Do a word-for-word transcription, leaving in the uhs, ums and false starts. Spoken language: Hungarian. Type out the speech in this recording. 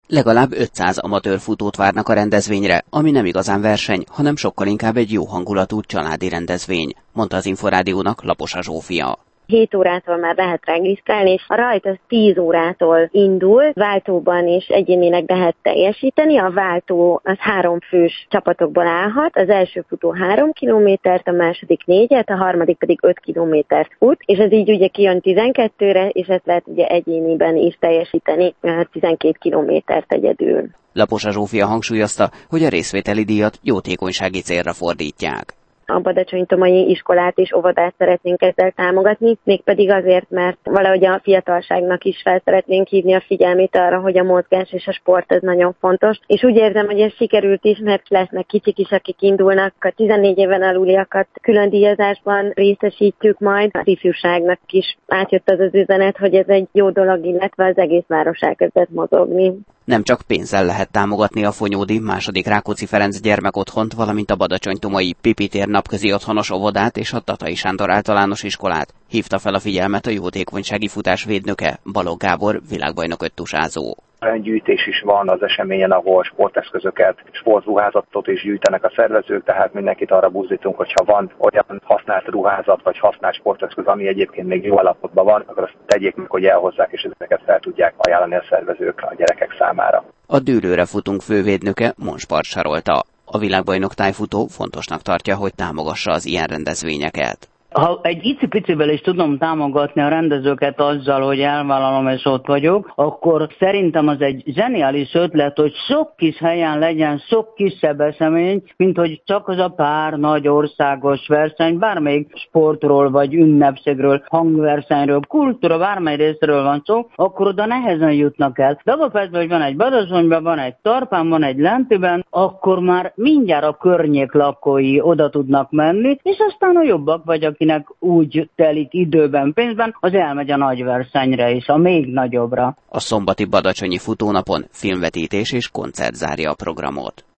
Legalább ötszáz amatőr futót várnak a rendezvényre, ami nem igazán verseny, hanem sokkal inkább egy jó hangulatú családi rendezvény, mondta az Inforádiónak Laposa Zsófia. hét órától már lehet regisztrálni, és a rajt az tíz órától indul, váltóban is egyénileg lehet teljesíteni, a váltó az három fős csapatokból állhat, az első futó három kilométert, a második négyet, a harmadik pedig öt kilométert fut, és ez így ugye kijön tizenkettőre, és ezt lehet ugye egyéniben is teljesíteni tizenkét kilométert egyedül. Laposa Zsófia hangsúlyozta, hogy a részvételi díjat jótékonysági célra fordítják. A badacsonytomai iskolát és óvodát szeretnénk ezzel támogatni, mégpedig azért, mert valahogy a fiatalságnak is fel szeretnénk hívni a figyelmét arra, hogy a mozgás és a sport ez nagyon fontos. És úgy érzem, hogy ez sikerült is, mert lesznek kicsik is, akik indulnak, a tizennégy éven aluliakat külön díjazásban részesítjük majd. Az ifjúságnak is átjött az az üzenet, hogy ez egy jó dolog, illetve az egész város elkezdett mozogni. Nem csak pénzzel lehet támogatni a Fonyódi második Rákóczi Ferenc gyermekotthont, valamint a badacsonytomai Pipitér napközi otthonos óvodát és a Tatai Sándor általános iskolát, hívta fel a figyelmet a jótékonysági futás védnöke, Balogh Gábor, világbajnok öttusázó. Olyan gyűjtés is van az eseményen, ahol sporteszközöket, sportruházatot is gyűjtenek a szervezők, tehát mindenkit arra buzdítunk, hogyha van olyan használt ruházat vagy használt sporteszköz, ami egyébként még jó állapotban van, akkor azt tegyék meg, hogy elhozzák, és ezeket fel tudják ajánlani a szervezők a gyerekek számára. A Dűlőre futunk fővédnöke Monspart Sarolta. A világbajnok tájfutó fontosnak tartja, hogy támogassa az ilyen rendezvényeket. Ha egy icipicivel is tudom támogatni a rendezőket azzal, hogy elvállalom és ott vagyok, akkor szerintem az egy zseniális ötlet, hogy sok kis helyen legyen sok kisebb esemény, mint hogy csak az a pár nagy országos verseny, bármelyik sportról vagy ünnepségről, hangversenyről, kultúra, bármely részről van szó, akkor oda nehezen jutnak el. De abban persze, hogy van egy Badacsonyban, van egy Tarpán, van egy Lentiben, akkor már mindjárt a környék lakói oda tudnak menni, és aztán a jobbak vagy a akinek úgy telik időben, pénzben, az elmegy a nagy versenyre is, a még nagyobbra. A szombati badacsonyi futónapon filmvetítés és koncert zárja a programot.